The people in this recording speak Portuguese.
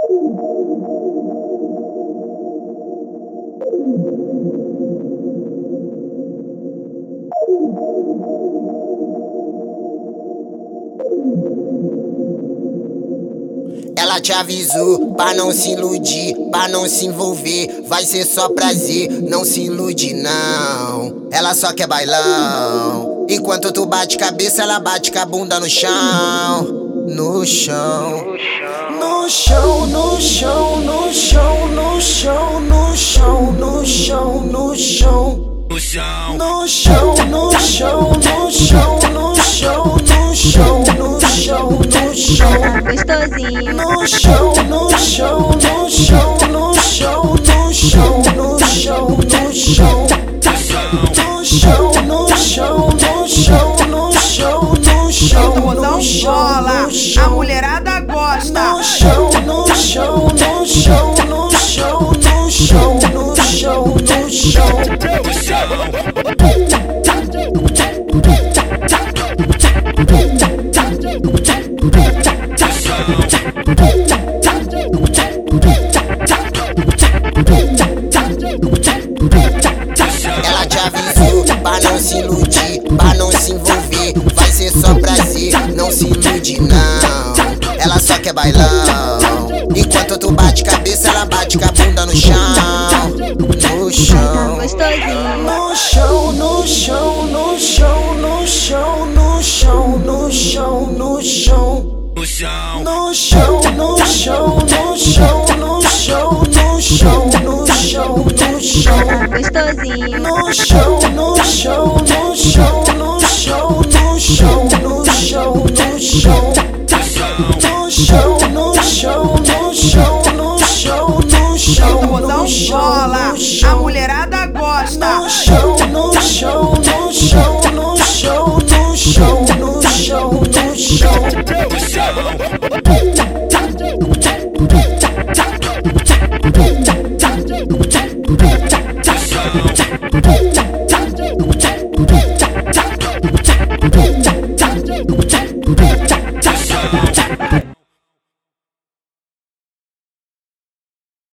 Ela te avisou pra não se iludir, pra não se envolver. Vai ser só prazer, não se ilude não. Ela só quer bailão. Enquanto tu bate cabeça, ela bate com a bunda no chão. No chão. No chão, no chão, no chão, no chão, no chão, no chão, no chão. No chão, no chão, no chão, no chão, no chão, no chão, no chão, no chão. Gostosinho. No chão, no chão, no chão, no chão, no chão, no chão, no chão. No chão, no chão, no chão, no chão, no chão. Modão bola, a mulherada gosta. No chão, no chão, no chão, no chão, no chão, no chão, no chão. Ela te avisou pra não se iludir, pra não se envolver. Vai ser só prazer, não se ilude não. Ela só quer bailão. Enquanto tu bate cabeça, ela bate com a bunda no chão. No chão. Gostosinho. No chão, no chão, no chão, no chão, no chão, no chão, no chão. No chão, no chão, no chão, no chão, no chão, no chão, no chão, no chão. Gostosinho. No chão, no chão, no chão, no chão, no chão, no chão, no chão. No chão, no chão, no chão, no chão, no chão. Modão bola, a mulherada gosta. No chão, no chão, no